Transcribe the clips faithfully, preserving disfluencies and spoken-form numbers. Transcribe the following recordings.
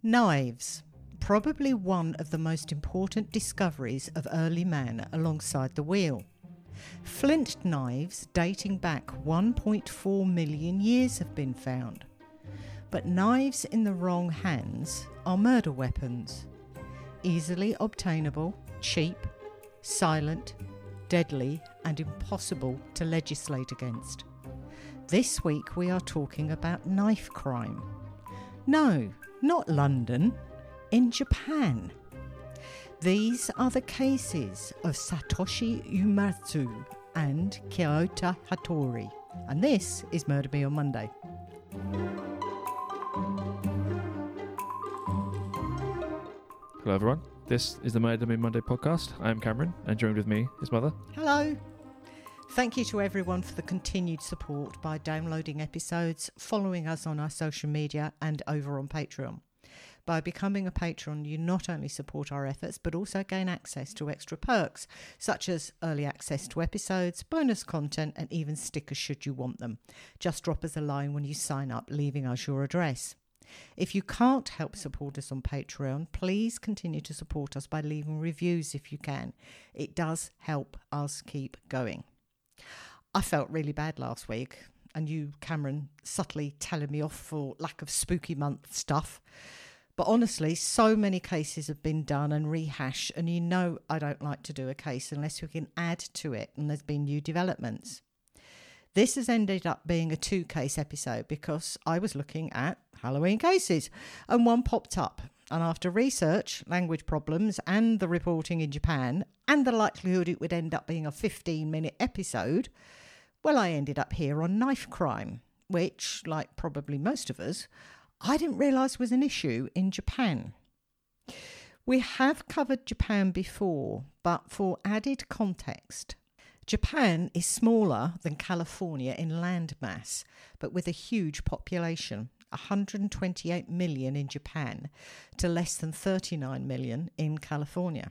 Knives, probably one of the most important discoveries of early man alongside the wheel. Flint knives dating back one point four million years have been found. But knives in the wrong hands are murder weapons. Easily obtainable, cheap, silent, deadly and impossible to legislate against. This week we are talking about knife crime. No, not London, in Japan. These are the cases of Satoshi Uematsu and Kyoto Hattori. And this is Murder Me on Monday. Hello everyone, this is the Murder Me Monday podcast. I am Cameron and joined with me is Mother. Hello. Thank you to everyone for the continued support by downloading episodes, following us on our social media and over on Patreon. By becoming a patron, you not only support our efforts, but also gain access to extra perks, such as early access to episodes, bonus content, and even stickers should you want them. Just drop us a line when you sign up, leaving us your address. If you can't help support us on Patreon, please continue to support us by leaving reviews if you can. It does help us keep going. I felt really bad last week, and you, Cameron, subtly telling me off for lack of spooky month stuff. But honestly, so many cases have been done and rehashed, and you know I don't like to do a case unless we can add to it and there's been new developments. This has ended up being a two-case episode because I was looking at Halloween cases and one popped up. And after research, language problems and the reporting in Japan and the likelihood it would end up being a fifteen-minute episode, well, I ended up here on knife crime, which, like probably most of us, I didn't realise was an issue in Japan. We have covered Japan before, but for added context, Japan is smaller than California in land mass, but with a huge population, one hundred twenty-eight million in Japan to less than thirty-nine million in California.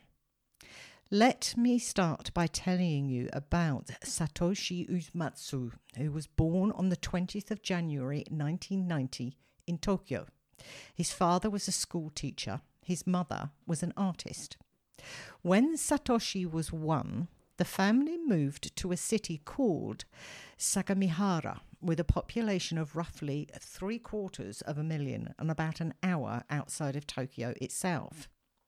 Let me start by telling you about Satoshi Uematsu, who was born on the twentieth of January nineteen ninety in Tokyo. His father was a school teacher. His mother was an artist. When Satoshi was one, the family moved to a city called Sagamihara with a population of roughly three quarters of a million and about an hour outside of Tokyo itself.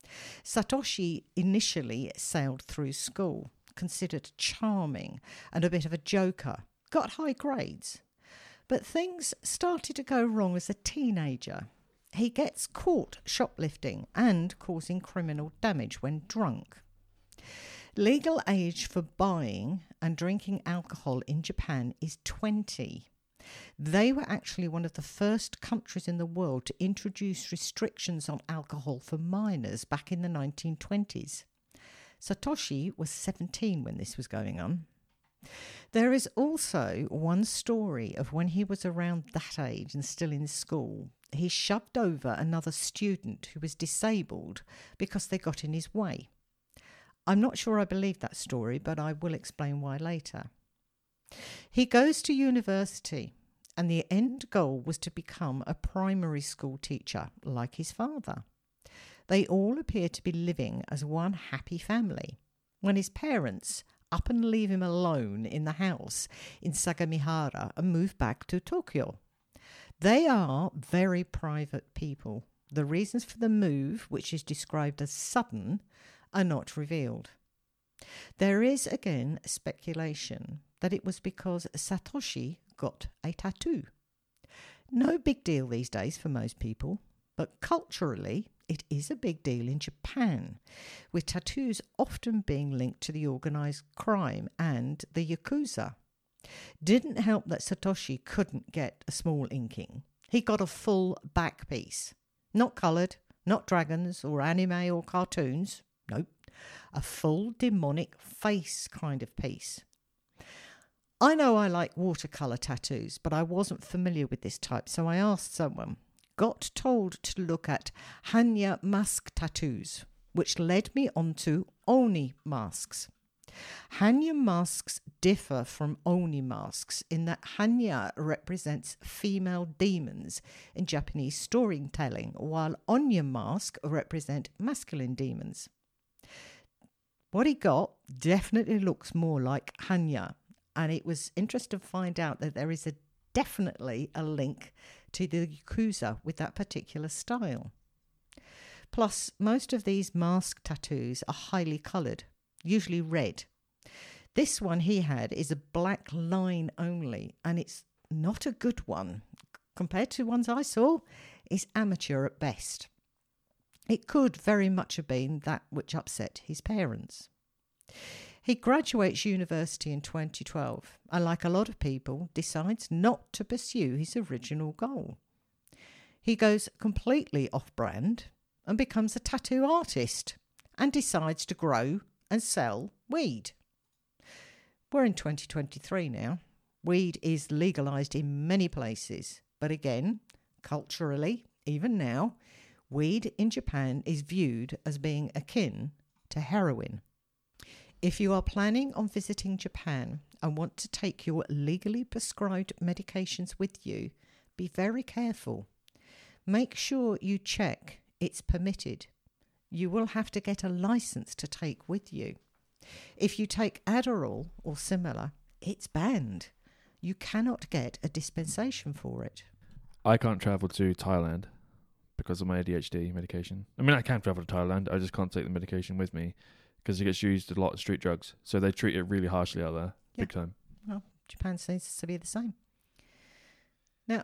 Satoshi initially sailed through school, considered charming and a bit of a joker, got high grades. But things started to go wrong as a teenager. He gets caught shoplifting and causing criminal damage when drunk. Legal age for buying and drinking alcohol in Japan is twenty. They were actually one of the first countries in the world to introduce restrictions on alcohol for minors back in the nineteen twenties. Satoshi was seventeen when this was going on. There is also one story of when he was around that age and still in school. He shoved over another student who was disabled because they got in his way. I'm not sure I believe that story, but I will explain why later. He goes to university, and the end goal was to become a primary school teacher, like his father. They all appear to be living as one happy family, when his parents up and leave him alone in the house in Sagamihara and move back to Tokyo. They are very private people. The reasons for the move, which is described as sudden, are not revealed. There is again speculation that it was because Satoshi got a tattoo. No big deal these days for most people, but culturally it is a big deal in Japan, with tattoos often being linked to the organised crime and the Yakuza. Didn't help that Satoshi couldn't get a small inking. He got a full back piece. Not coloured, not dragons or anime or cartoons. Nope. A full demonic face kind of piece. I know I like watercolour tattoos, but I wasn't familiar with this type, so I asked someone. Got told to look at Hanya mask tattoos, which led me on to Oni masks. Hanya masks differ from Oni masks in that Hanya represents female demons in Japanese storytelling, while Onya masks represent masculine demons. What he got definitely looks more like Hanya, and it was interesting to find out that there is a definitely a link to the Yakuza with that particular style. Plus, most of these mask tattoos are highly coloured, usually red. This one he had is a black line only, and it's not a good one. Compared to ones I saw, it's amateur at best. It could very much have been that which upset his parents. He graduates university in twenty twelve and, like a lot of people, decides not to pursue his original goal. He goes completely off-brand and becomes a tattoo artist and decides to grow and sell weed. We're in twenty twenty-three now. Weed is legalised in many places, but again, culturally, even now, weed in Japan is viewed as being akin to heroin. If you are planning on visiting Japan and want to take your legally prescribed medications with you, be very careful. Make sure you check it's permitted. You will have to get a license to take with you. If you take Adderall or similar, it's banned. You cannot get a dispensation for it. I can't travel to Thailand because of my A D H D medication. I mean, I can travel to Thailand. I just can't take the medication with me because it gets used a lot of street drugs. So they treat it really harshly out there, yeah. Big time. Well, Japan seems to be the same. Now,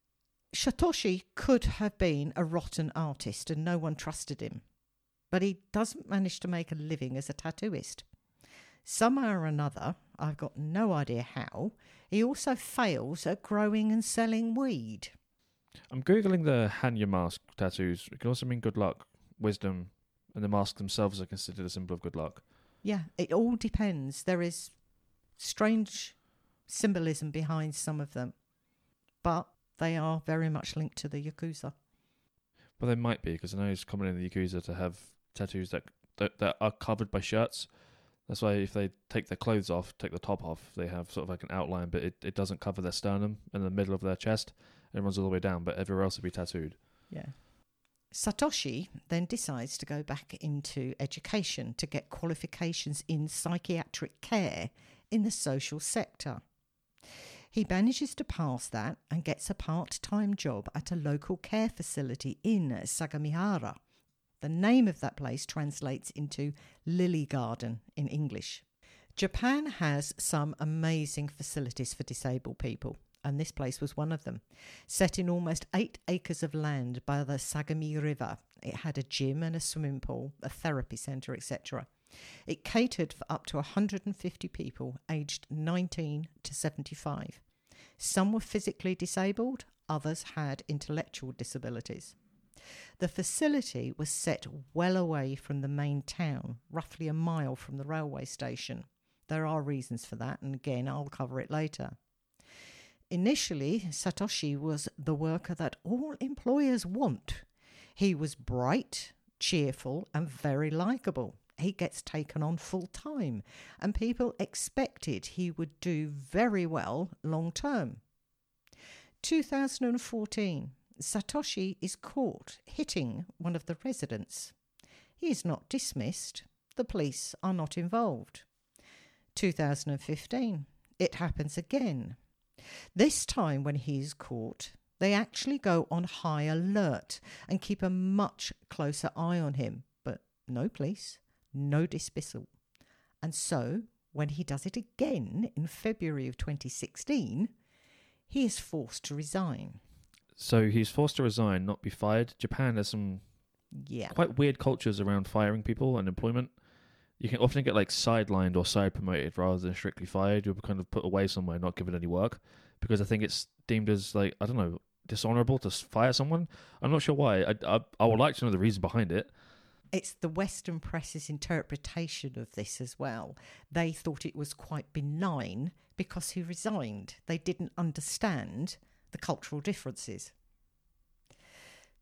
Satoshi could have been a rotten artist and no one trusted him, but he doesn't manage to make a living as a tattooist. Somehow or another, I've got no idea how, he also fails at growing and selling weed. I'm Googling the Hanya mask tattoos. It can also mean good luck, wisdom, and the masks themselves are considered a symbol of good luck. Yeah, it all depends. There is strange symbolism behind some of them, but they are very much linked to the Yakuza. Well, they might be, because I know it's common in the Yakuza to have tattoos that, that that are covered by shirts. That's why if they take their clothes off, take the top off, they have sort of like an outline, but it, it doesn't cover their sternum in the middle of their chest. It runs all the way down, but everywhere else would be tattooed. Yeah. Satoshi then decides to go back into education to get qualifications in psychiatric care in the social sector. He manages to pass that and gets a part-time job at a local care facility in Sagamihara. The name of that place translates into Lily Garden in English. Japan has some amazing facilities for disabled people, and this place was one of them. Set in almost eight acres of land by the Sagami River, it had a gym and a swimming pool, a therapy centre, et cetera. It catered for up to one hundred fifty people aged nineteen to seventy-five. Some were physically disabled, others had intellectual disabilities. The facility was set well away from the main town, roughly a mile from the railway station. There are reasons for that, and again, I'll cover it later. Initially, Satoshi was the worker that all employers want. He was bright, cheerful, and very likeable. He gets taken on full time, and people expected he would do very well long term. two thousand fourteen, Satoshi is caught hitting one of the residents. He is not dismissed. The police are not involved. two thousand fifteen, it happens again. This time when he is caught, they actually go on high alert and keep a much closer eye on him. But no police, no dismissal. And so, when he does it again in February of twenty sixteen, he is forced to resign. So he's forced to resign, not be fired. Japan has some yeah. quite weird cultures around firing people and employment. You can often get like sidelined or side promoted rather than strictly fired. You'll be kind of put away somewhere, not given any work, because I think it's deemed as like, I don't know, dishonourable to fire someone. I'm not sure why. I, I, I would like to know the reason behind it. It's the Western press's interpretation of this as well. They thought it was quite benign because he resigned. They didn't understand the cultural differences.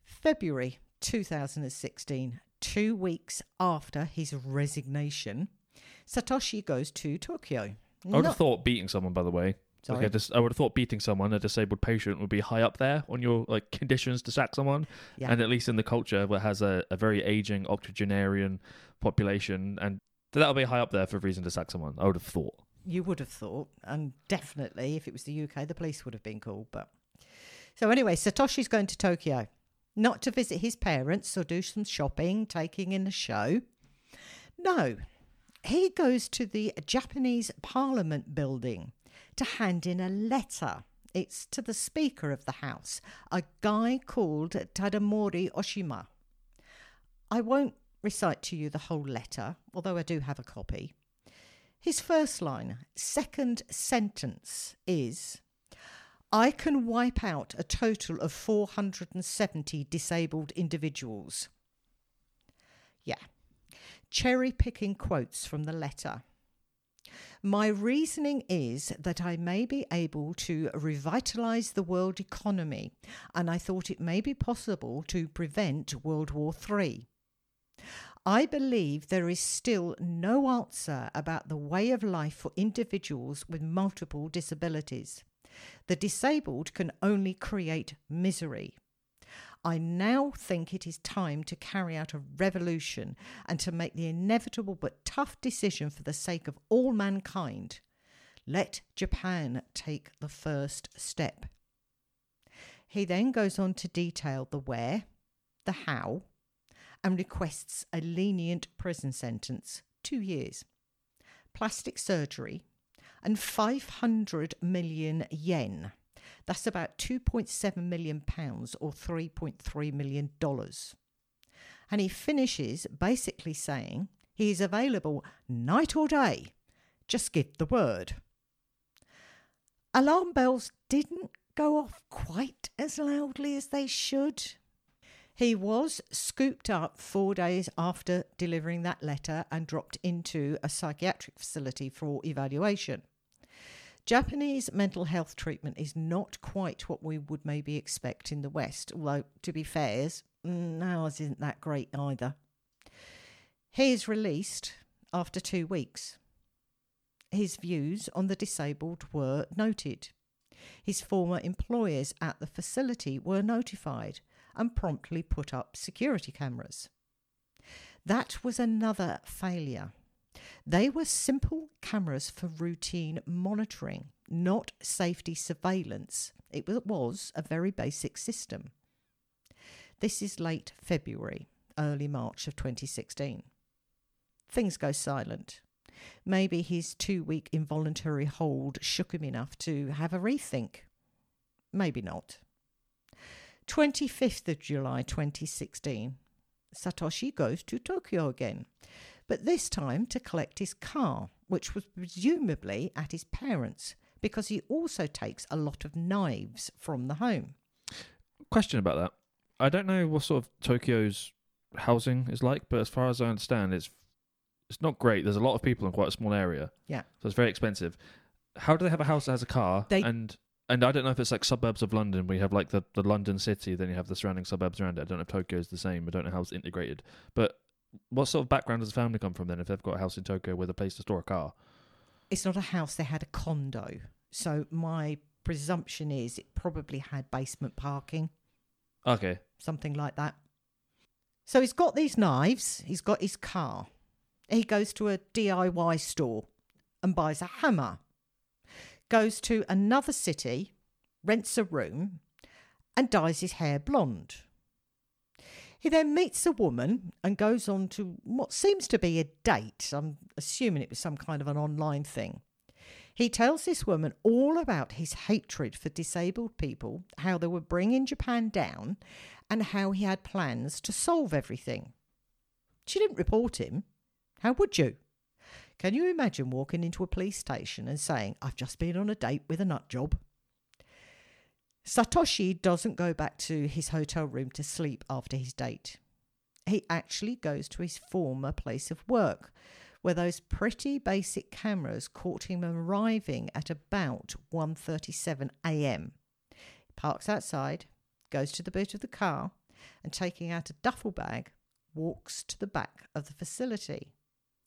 February two thousand sixteen, two weeks after his resignation, Satoshi goes to Tokyo. I would Not- have thought beating someone, by the way. Sorry. Like I, just, I would have thought beating someone, a disabled patient, would be high up there on your like conditions to sack someone. Yeah. And at least in the culture where it has a, a very aging octogenarian population, and that'll be high up there for a reason to sack someone, I would have thought. You would have thought, and definitely if it was the U K, the police would have been called. But so anyway, Satoshi's going to Tokyo, not to visit his parents or do some shopping, taking in a show. No, he goes to the Japanese Parliament building to hand in a letter. It's to the Speaker of the House, a guy called Tadamori Oshima. I won't recite to you the whole letter, although I do have a copy. His first line, second sentence is, I can wipe out a total of four hundred seventy disabled individuals. Yeah. Cherry-picking quotes from the letter. My reasoning is that I may be able to revitalise the world economy, and I thought it may be possible to prevent World War Three. I believe there is still no answer about the way of life for individuals with multiple disabilities. The disabled can only create misery. I now think it is time to carry out a revolution and to make the inevitable but tough decision for the sake of all mankind. Let Japan take the first step. He then goes on to detail the where, the how, and requests a lenient prison sentence, two years, plastic surgery, and five hundred million yen. That's about two point seven million pounds or three point three million dollars. And he finishes basically saying he is available night or day. Just give the word. Alarm bells didn't go off quite as loudly as they should. He was scooped up four days after delivering that letter and dropped into a psychiatric facility for evaluation. Japanese mental health treatment is not quite what we would maybe expect in the West, although, to be fair, ours isn't that great either. He is released after two weeks. His views on the disabled were noted. His former employers at the facility were notified and promptly put up security cameras. That was another failure. They were simple cameras for routine monitoring, not safety surveillance. It was a very basic system. This is late February, early March of twenty sixteen. Things go silent. Maybe his two-week involuntary hold shook him enough to have a rethink. Maybe not. twenty-fifth of July twenty sixteen. Satoshi goes to Tokyo again, but this time to collect his car, which was presumably at his parents', because he also takes a lot of knives from the home. Question about that. I don't know what sort of Tokyo's housing is like, but as far as I understand, it's it's not great. There's a lot of people in quite a small area. Yeah. So it's very expensive. How do they have a house that has a car? They- and and I don't know if it's like suburbs of London, where you have like the, the London city, then you have the surrounding suburbs around it. I don't know if Tokyo's the same. I don't know how it's integrated. But what sort of background does the family come from then if they've got a house in Tokyo with a place to store a car? It's not a house, they had a condo. So my presumption is it probably had basement parking, Okay. something like that. So he's got these knives, he's got his car. He goes to a D I Y store and buys a hammer. Goes to another city, rents a room, and dyes his hair blonde. He then meets a woman and goes on to what seems to be a date. I'm assuming it was some kind of an online thing. He tells this woman all about his hatred for disabled people, how they were bringing Japan down, and how he had plans to solve everything. She didn't report him. How would you? Can you imagine walking into a police station and saying, I've just been on a date with a nut job? Satoshi doesn't go back to his hotel room to sleep after his date. He actually goes to his former place of work, where those pretty basic cameras caught him arriving at about one thirty-seven a.m. He parks outside, goes to the boot of the car, and taking out a duffel bag, walks to the back of the facility.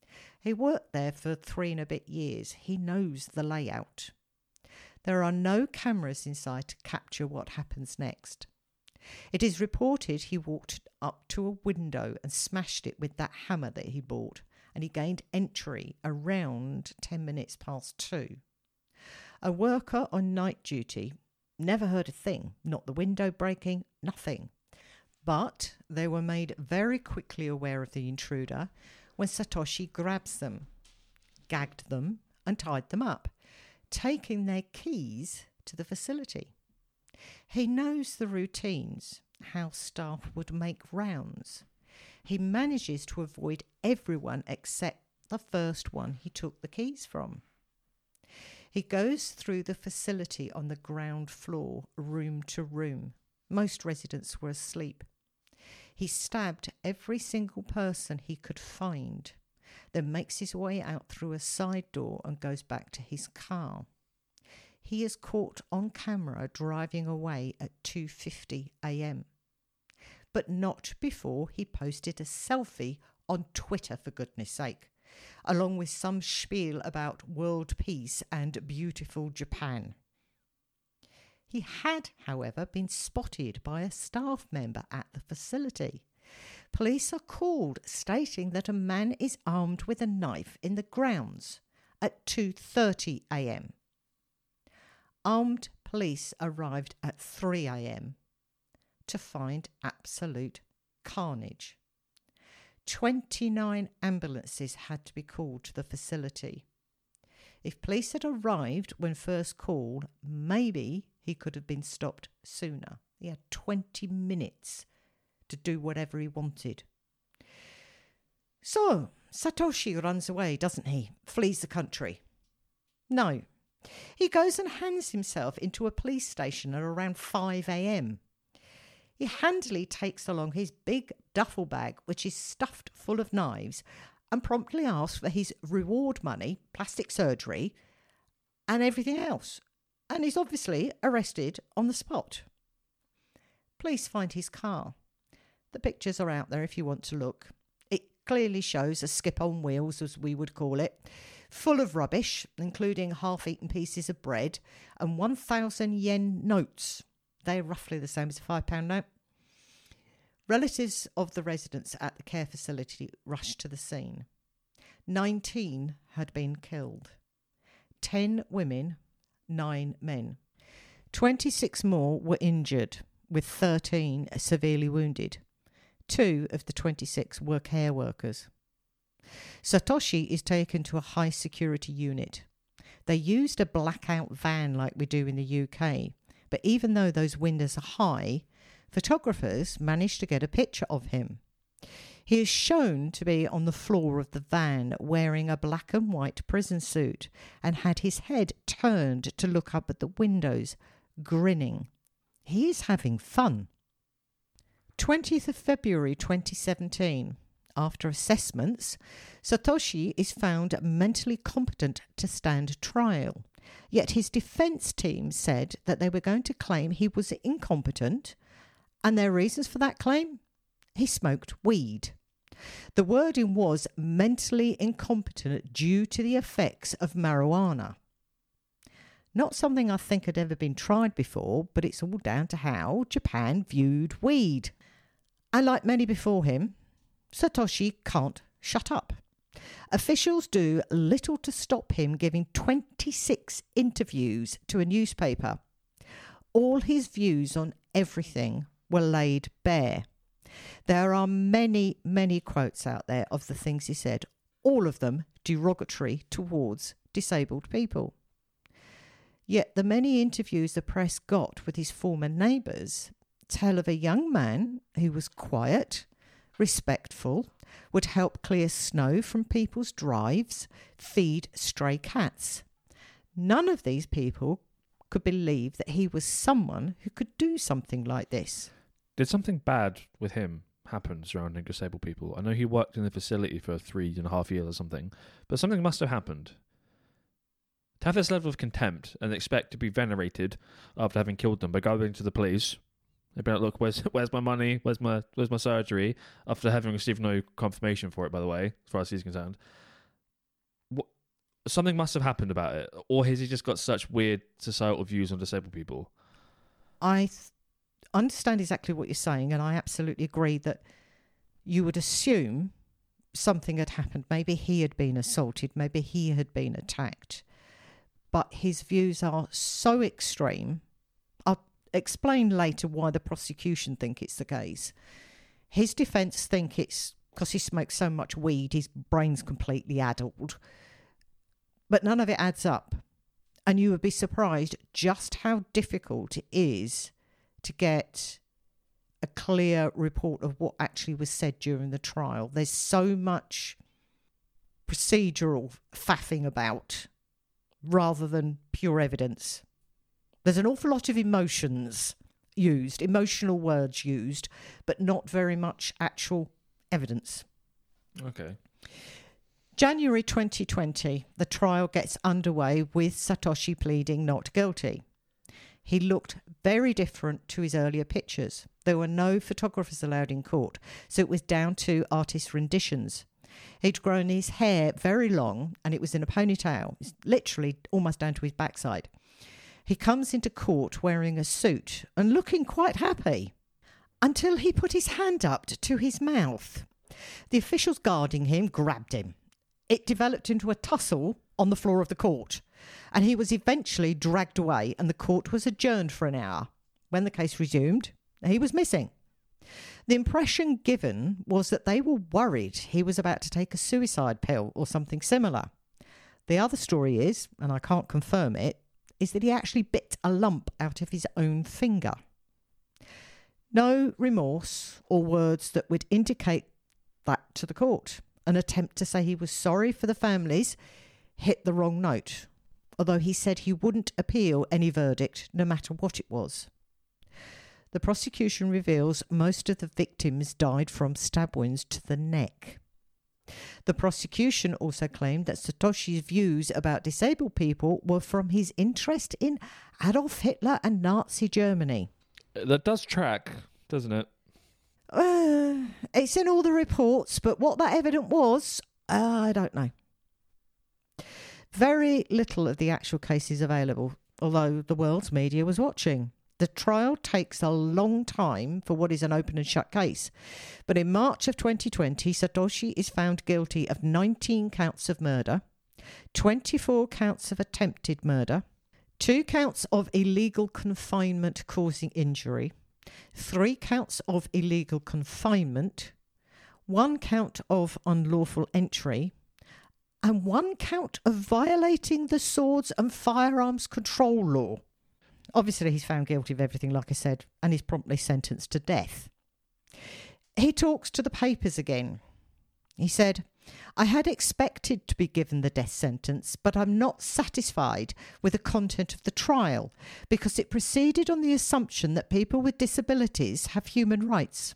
He worked there for three and a bit years. He knows the layout. There are no cameras inside to capture what happens next. It is reported he walked up to a window and smashed it with that hammer that he bought, and he gained entry around ten minutes past two. A worker on night duty never heard a thing, not the window breaking, nothing. But they were made very quickly aware of the intruder when Satoshi grabs them, gagged them and tied them up, taking their keys to the facility. He knows the routines, how staff would make rounds. He manages to avoid everyone except the first one he took the keys from. He goes through the facility on the ground floor, room to room. Most residents were asleep. He stabbed every single person he could find, then makes his way out through a side door and goes back to his car. He is caught on camera driving away at two fifty a.m. But not before he posted a selfie on Twitter, for goodness sake, along with some spiel about world peace and beautiful Japan. He had, however, been spotted by a staff member at the facility. Police are called, stating that a man is armed with a knife in the grounds at two thirty a.m. Armed police arrived at three a.m. to find absolute carnage. twenty-nine ambulances had to be called to the facility. If police had arrived when first called, maybe he could have been stopped sooner. He had twenty minutes to do whatever he wanted. So, Satoshi runs away, doesn't he? Flees the country. No. He goes and hands himself into a police station at around five a.m. He handily takes along his big duffel bag, which is stuffed full of knives, and promptly asks for his reward money, plastic surgery, and everything else. And he's obviously arrested on the spot. Police find his car. The pictures are out there if you want to look. It clearly shows a skip on wheels, as we would call it, full of rubbish, including half-eaten pieces of bread and one thousand yen notes. They're roughly the same as a five pound note. Relatives of the residents at the care facility rushed to the scene. nineteen had been killed. ten women, nine men. twenty-six more were injured, with thirteen severely wounded. Two of the twenty-six were care workers. Satoshi is taken to a high security unit. They used a blackout van like we do in the U K, but even though those windows are high, photographers managed to get a picture of him. He is shown to be on the floor of the van wearing a black and white prison suit and had his head turned to look up at the windows, grinning. He is having fun. twentieth of February twenty seventeen. After assessments, Satoshi is found mentally competent to stand trial. Yet his defence team said that they were going to claim he was incompetent, and their reasons for that claim? He smoked weed. The wording was mentally incompetent due to the effects of marijuana. Not something I think had ever been tried before, but it's all down to how Japan viewed weed. And like many before him, Satoshi can't shut up. Officials do little to stop him giving twenty-six interviews to a newspaper. All his views on everything were laid bare. There are many, many quotes out there of the things he said, all of them derogatory towards disabled people. Yet the many interviews the press got with his former neighbours tell of a young man who was quiet, respectful, would help clear snow from people's drives, feed stray cats. None of these people could believe that he was someone who could do something like this. Did something bad with him happen surrounding disabled people? I know he worked in the facility for three and a half years or something, but something must have happened. To have this level of contempt and expect to be venerated after having killed them by going to the police, they'd be like, look, where's where's my money? Where's my where's my surgery? After having received no confirmation for it, by the way, as far as he's concerned. something must have happened about it, or has he just got such weird societal views on disabled people? I th- understand exactly what you're saying, and I absolutely agree that you would assume something had happened. Maybe he had been assaulted, maybe he had been attacked. But his views are so extreme. I'll explain later why the prosecution think it's the case. His defence think it's because he smokes so much weed, his brain's completely addled. But none of it adds up. And you would be surprised just how difficult it is to get a clear report of what actually was said during the trial. There's so much procedural faffing about rather than pure evidence. There's an awful lot of emotions used, emotional words used, but not very much actual evidence. Okay. January twenty twenty, the trial gets underway with Satoshi pleading not guilty. He looked very different to his earlier pictures. There were no photographers allowed in court, so it was down to artist renditions. He'd grown his hair very long and it was in a ponytail, literally almost down to his backside. He comes into court wearing a suit and looking quite happy until he put his hand up to his mouth. The officials guarding him grabbed him. It developed into a tussle on the floor of the court, and he was eventually dragged away and the court was adjourned for an hour. When the case resumed, he was missing. The impression given was that they were worried he was about to take a suicide pill or something similar. The other story is, and I can't confirm it, is that he actually bit a lump out of his own finger. No remorse or words that would indicate that to the court. An attempt to say he was sorry for the families hit the wrong note, although he said he wouldn't appeal any verdict, no matter what it was. The prosecution reveals most of the victims died from stab wounds to the neck. The prosecution also claimed that Satoshi's views about disabled people were from his interest in Adolf Hitler and Nazi Germany. That does track, doesn't it? Uh, it's in all the reports, but what that evidence was, uh, I don't know. Very little of the actual case is available, although the world's media was watching. The trial takes a long time for what is an open and shut case. But in March of twenty twenty, Satoshi is found guilty of nineteen counts of murder, twenty-four counts of attempted murder, two counts of illegal confinement causing injury, three counts of illegal confinement, one count of unlawful entry, and one count of violating the Swords and Firearms Control Law. Obviously, he's found guilty of everything, like I said, and he's promptly sentenced to death. He talks to the papers again. He said, "I had expected to be given the death sentence, but I'm not satisfied with the content of the trial because it proceeded on the assumption that people with disabilities have human rights."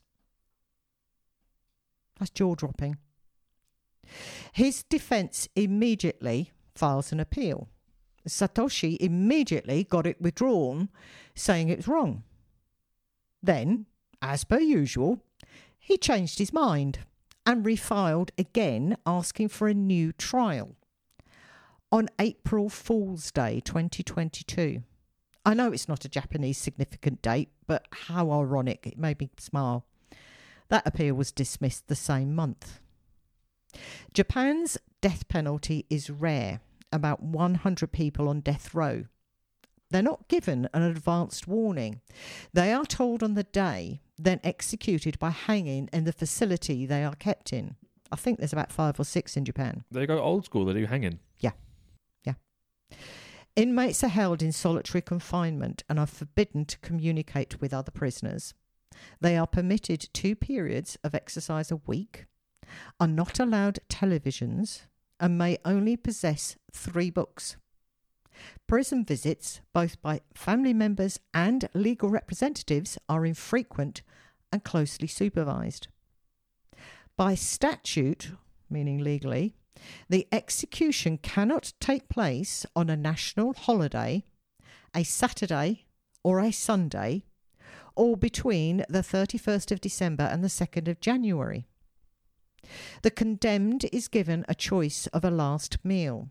That's jaw-dropping. His defence immediately files an appeal. Satoshi immediately got it withdrawn, saying it was wrong. Then, as per usual, he changed his mind and refiled again, asking for a new trial. On April Fool's Day twenty twenty-two. I know it's not a Japanese significant date, but how ironic, it made me smile. That appeal was dismissed the same month. Japan's death penalty is rare. About one hundred people on death row. They're not given an advanced warning. They are told on the day, then executed by hanging in the facility they are kept in. I think there's about five or six in Japan. They go old school, they do hanging. Yeah, yeah. Inmates are held in solitary confinement and are forbidden to communicate with other prisoners. They are permitted two periods of exercise a week, are not allowed televisions, and may only possess three books. Prison visits, both by family members and legal representatives, are infrequent and closely supervised. By statute, meaning legally, the execution cannot take place on a national holiday, a Saturday or a Sunday, or between the thirty-first of December and the second of January. The condemned is given a choice of a last meal.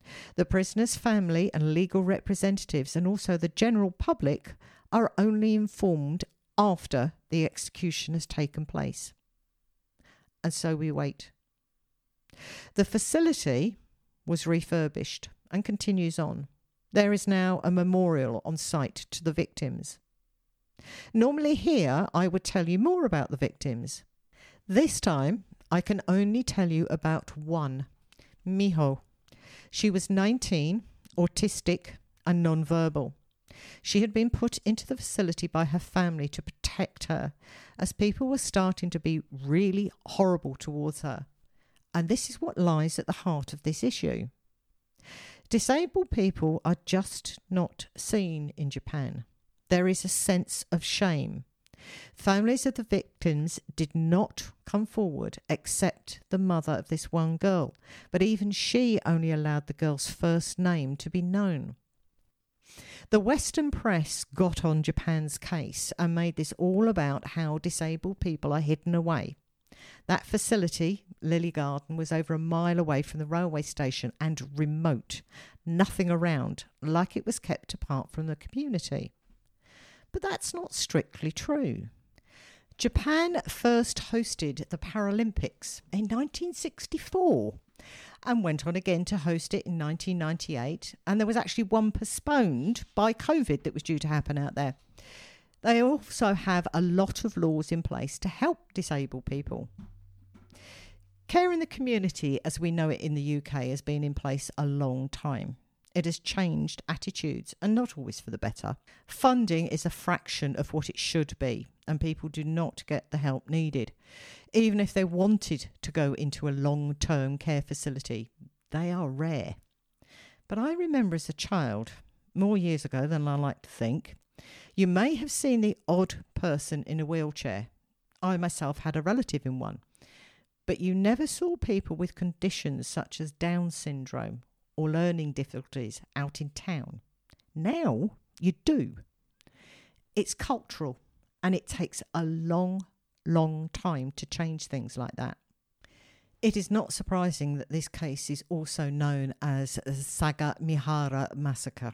The prisoner's family and legal representatives and also the general public are only informed after the execution has taken place. And so we wait. The facility was refurbished and continues on. There is now a memorial on site to the victims. Normally here I would tell you more about the victims. This time I can only tell you about one, Miho. She was nineteen, autistic and non-verbal. She had been put into the facility by her family to protect her, as people were starting to be really horrible towards her. And this is what lies at the heart of this issue. Disabled people are just not seen in Japan. There is a sense of shame. Families of the victims did not come forward except the mother of this one girl, but even she only allowed the girl's first name to be known. The Western press got on Japan's case and made this all about how disabled people are hidden away. That facility, Lily Garden, was over a mile away from the railway station and remote, nothing around, like it was kept apart from the community. But that's not strictly true. Japan first hosted the Paralympics in nineteen sixty-four and went on again to host it in nineteen ninety-eight, and there was actually one postponed by COVID that was due to happen out there. They also have a lot of laws in place to help disabled people. Care in the community, as we know it in the U K, has been in place a long time. It has changed attitudes, and not always for the better. Funding is a fraction of what it should be, and people do not get the help needed. Even if they wanted to go into a long-term care facility, they are rare. But I remember as a child, more years ago than I like to think, you may have seen the odd person in a wheelchair. I myself had a relative in one. But you never saw people with conditions such as Down syndrome or learning difficulties out in town. Now you do. It's cultural, and it takes a long, long time to change things like that. It is not surprising that this case is also known as the Sagamihara massacre.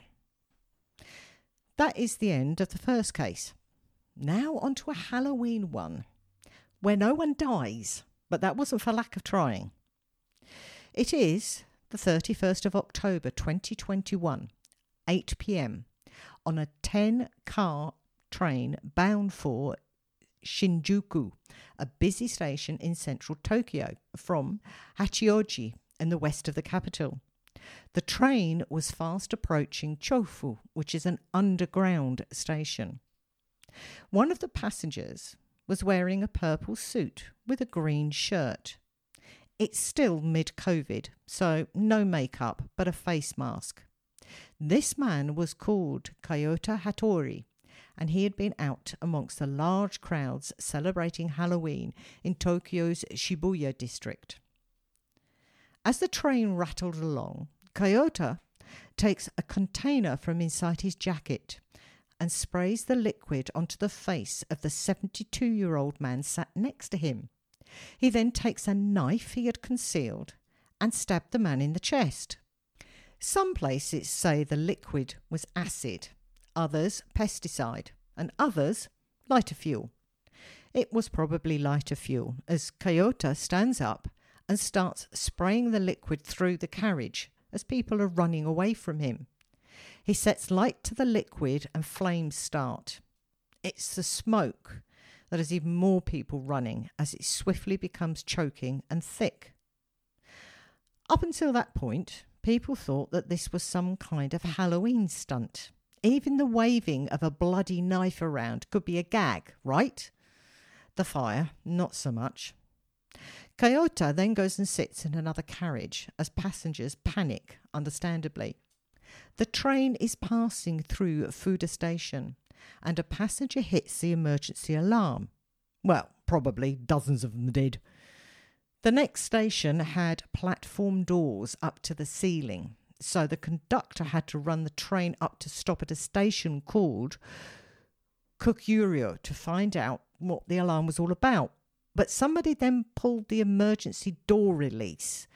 That is the end of the first case. Now on to a Halloween one, where no one dies, but that wasn't for lack of trying. It is the thirty-first of October twenty twenty-one, eight p.m, on a ten-car train bound for Shinjuku, a busy station in central Tokyo, from Hachioji in the west of the capital. The train was fast approaching Chofu, which is an underground station. One of the passengers was wearing a purple suit with a green shirt. It's still mid-COVID, so no makeup, but a face mask. This man was called Kayota Hattori, and he had been out amongst the large crowds celebrating Halloween in Tokyo's Shibuya district. As the train rattled along, Kayota takes a container from inside his jacket and sprays the liquid onto the face of the seventy-two-year-old man sat next to him. He then takes a knife he had concealed and stabbed the man in the chest. Some places say the liquid was acid, others pesticide, and others lighter fuel. It was probably lighter fuel, as Kayota stands up and starts spraying the liquid through the carriage as people are running away from him. He sets light to the liquid and flames start. It's the smoke that has even more people running as it swiftly becomes choking and thick. Up until that point, people thought that this was some kind of Halloween stunt. Even the waving of a bloody knife around could be a gag, right? The fire, not so much. Kayota then goes and sits in another carriage as passengers panic, understandably. The train is passing through Fuda Station and a passenger hits the emergency alarm. Well, probably dozens of them did. The next station had platform doors up to the ceiling, so the conductor had to run the train up to stop at a station called Kokuryo to find out what the alarm was all about. But somebody then pulled the emergency door release,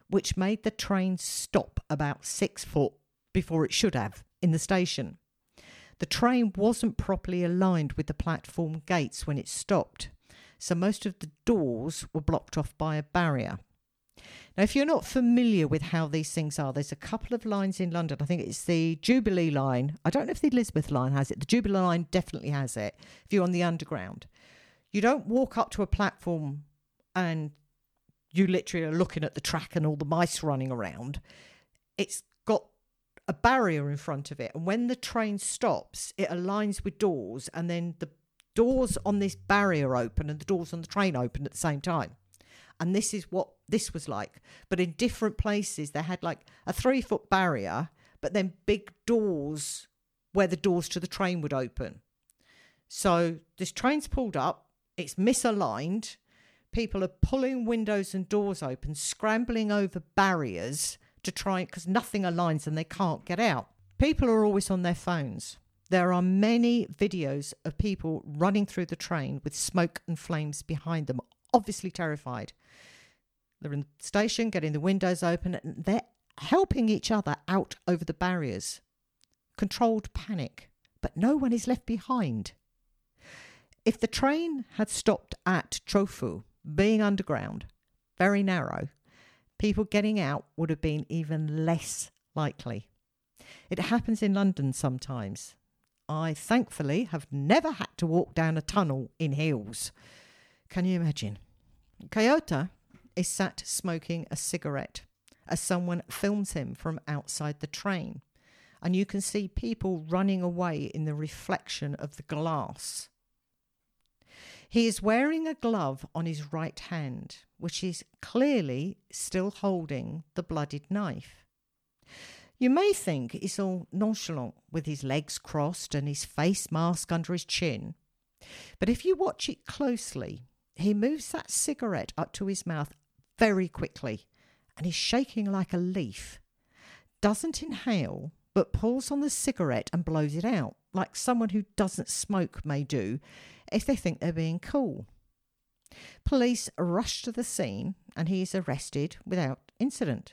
which made the train stop about six foot before it should have in the station. The train wasn't properly aligned with the platform gates when it stopped, so most of the doors were blocked off by a barrier. Now, if you're not familiar with how these things are, there's a couple of lines in London. I think it's the Jubilee line. I don't know if the Elizabeth line has it. The Jubilee line definitely has it if you're on the Underground. You don't walk up to a platform and you literally are looking at the track and all the mice running around. It's got a barrier in front of it. And when the train stops, it aligns with doors, and then the doors on this barrier open and the doors on the train open at the same time. And this is what this was like. But in different places, they had like a three foot barrier, but then big doors where the doors to the train would open. So this train's pulled up, it's misaligned. People are pulling windows and doors open, scrambling over barriers to try, because nothing aligns and they can't get out. People are always on their phones. There are many videos of people running through the train with smoke and flames behind them, obviously terrified. They're in the station, getting the windows open, and they're helping each other out over the barriers. Controlled panic, but no one is left behind. If the train had stopped at Trofu, being underground, very narrow, people getting out would have been even less likely. It happens in London sometimes. I thankfully have never had to walk down a tunnel in heels. Can you imagine? Kyoto is sat smoking a cigarette as someone films him from outside the train, and you can see people running away in the reflection of the glass. He is wearing a glove on his right hand, which is clearly still holding the bloodied knife. You may think he's all nonchalant with his legs crossed and his face mask under his chin, but if you watch it closely, he moves that cigarette up to his mouth very quickly and is shaking like a leaf. Doesn't inhale, but pulls on the cigarette and blows it out, like someone who doesn't smoke may do if they think they're being cool. Police rush to the scene and he is arrested without incident.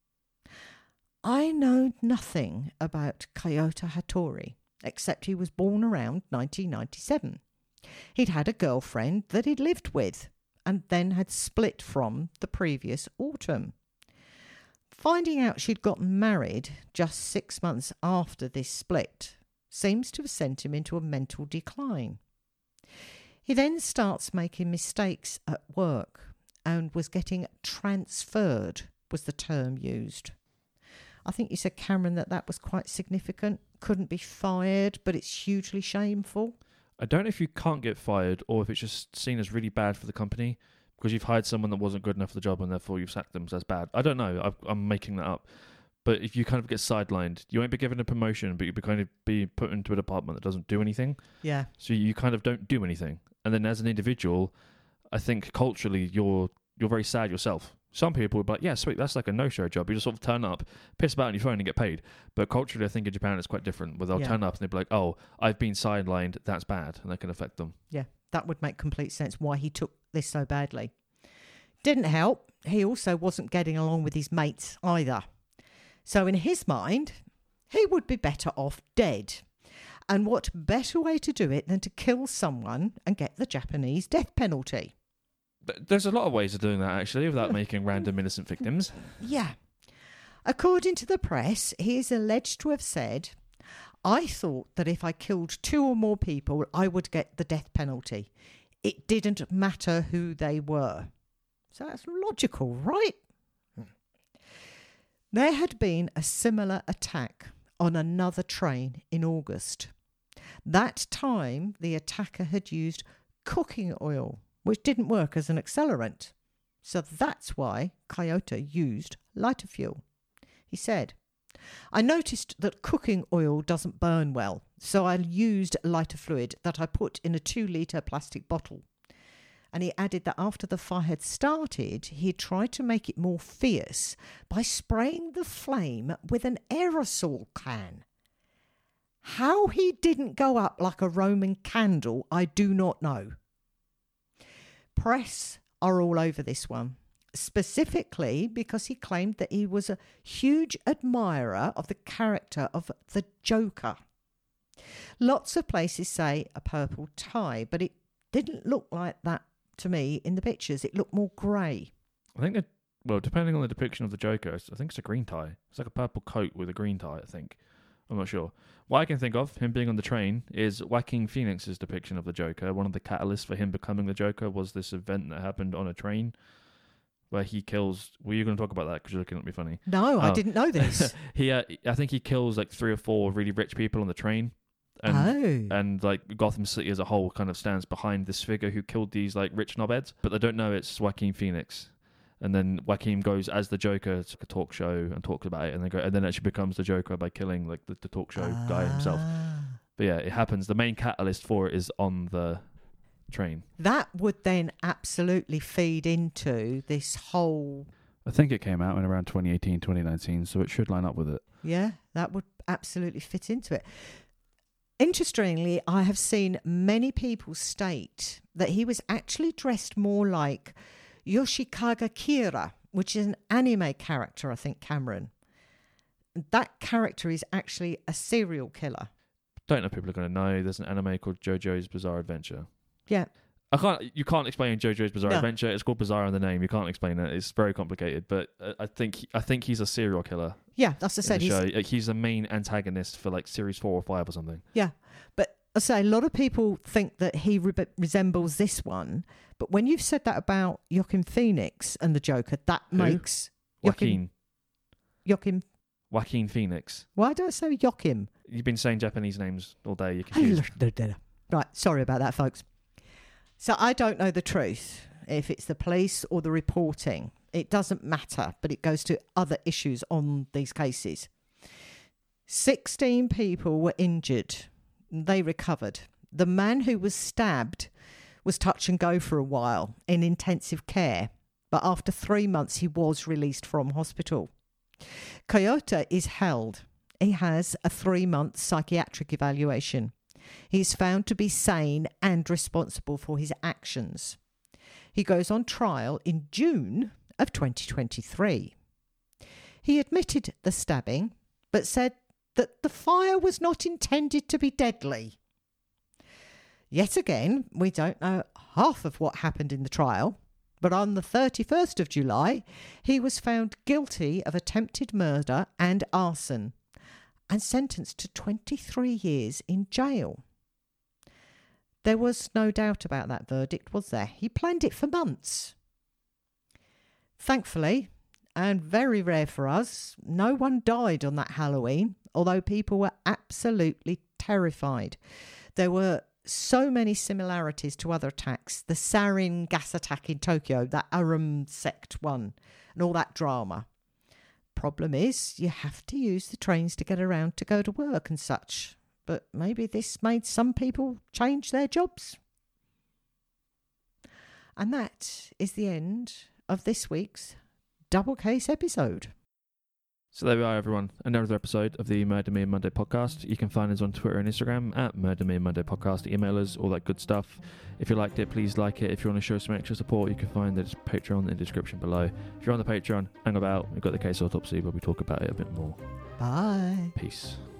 I know nothing about Kyoto Hattori, except he was born around nineteen ninety-seven. He'd had a girlfriend that he'd lived with and then had split from the previous autumn. Finding out she'd gotten married just six months after this split seems to have sent him into a mental decline. He then starts making mistakes at work and was getting transferred, was the term used. I think you said, Cameron, that that was quite significant. Couldn't be fired, but it's hugely shameful. I don't know if you can't get fired or if it's just seen as really bad for the company because you've hired someone that wasn't good enough for the job and therefore you've sacked them, so that's bad. I don't know. I've, I'm making that up. But if you kind of get sidelined, you won't be given a promotion, but you'll be kind of be put into a department that doesn't do anything. Yeah. So you kind of don't do anything. And then as an individual, I think culturally you're you're very sad yourself. Some people would be like, yeah, sweet, that's like a no-show job. You just sort of turn up, piss about on your phone and get paid. But culturally, I think in Japan it's quite different, where they'll yeah. turn up and they'll be like, oh, I've been sidelined, that's bad, and that can affect them. Yeah, that would make complete sense why he took this so badly. Didn't help. He also wasn't getting along with his mates either. So in his mind, he would be better off dead. And what better way to do it than to kill someone and get the Japanese death penalty? But there's a lot of ways of doing that, actually, without making random innocent victims. Yeah. According to the press, he is alleged to have said, I thought that if I killed two or more people, I would get the death penalty. It didn't matter who they were. So that's logical, right? There had been a similar attack on another train in August. That time, the attacker had used cooking oil, which didn't work as an accelerant. So that's why Kyoto used lighter fuel. He said, I noticed that cooking oil doesn't burn well, so I used lighter fluid that I put in a two-litre plastic bottle. And he added that after the fire had started, he tried to make it more fierce by spraying the flame with an aerosol can. How he didn't go up like a Roman candle, I do not know. Press are all over this one, specifically because he claimed that he was a huge admirer of the character of the Joker. Lots of places say a purple tie, but it didn't look like that to me in the pictures. It looked more grey. I think that, well, depending on the depiction of the Joker, I think it's a green tie. It's like a purple coat with a green tie, I think. I'm not sure. What I can think of, him being on the train, is Joaquin Phoenix's depiction of the Joker. One of the catalysts for him becoming the Joker was this event that happened on a train where he kills... Were you going to talk about that? Because you're looking at me funny. No, oh. I didn't know this. he, uh, I think he kills like three or four really rich people on the train. And, oh. and like Gotham City as a whole kind of stands behind this figure who killed these like rich knobheads, but they don't know it's Joaquin Phoenix. And then Joaquin goes as the Joker to a talk show and talks about it, and they go, and then actually becomes the Joker by killing like the, the talk show ah. guy himself. But yeah, it happens. The main catalyst for it is on the train. That would then absolutely feed into this whole... I think it came out in around twenty eighteen, twenty nineteen, so it should line up with it. Yeah, that would absolutely fit into it. Interestingly, I have seen many people state that he was actually dressed more like Yoshikaga Kira, which is an anime character, I think, Cameron. That character is actually a serial killer. Don't know if people are going to know. There's an anime called JoJo's Bizarre Adventure. Yeah. I can't. You can't explain JoJo's Bizarre No. Adventure. It's called Bizarre in the name. You can't explain it. It's very complicated. But uh, I think I think he's a serial killer. Yeah, that's what I said. in the He's, show. Like, he's the main antagonist for like series four or five or something. yeah, but I say a lot of people think that he re- resembles this one. But when you've said that about Joaquin Phoenix and the Joker, that Who? makes Joaquin. Joaquin. Joaquin Phoenix. Why do I say Joaquin? You've been saying Japanese names all day. You're confused. Right, sorry about that, folks. So I don't know the truth, if it's the police or the reporting. It doesn't matter, but it goes to other issues on these cases. sixteen people were injured. They recovered. The man who was stabbed was touch and go for a while in intensive care, but after three months he was released from hospital. Kyoto is held. He has a three-month psychiatric evaluation. He's found to be sane and responsible for his actions. He goes on trial in June of twenty twenty-three. He admitted the stabbing, but said that the fire was not intended to be deadly. Yet again, we don't know half of what happened in the trial, but on the thirty-first of July, he was found guilty of attempted murder and arson and sentenced to twenty-three years in jail. There was no doubt about that verdict, was there? He planned it for months. Thankfully, and very rare for us, no one died on that Halloween, although people were absolutely terrified. There were so many similarities to other attacks. The sarin gas attack in Tokyo, that Arum sect one, and all that drama. Problem is, you have to use the trains to get around to go to work and such. But maybe this made some people change their jobs. And that is the end of this week's Double Case episode. So there we are, everyone. Another episode of the Murder Me Monday podcast. You can find us on Twitter and Instagram at Murder Me Monday podcast. Email us, all that good stuff. If you liked it, please like it. If you want to show some extra support, you can find the Patreon in the description below. If you're on the Patreon, hang about. We've got the case autopsy where we talk about it a bit more. Bye. Peace.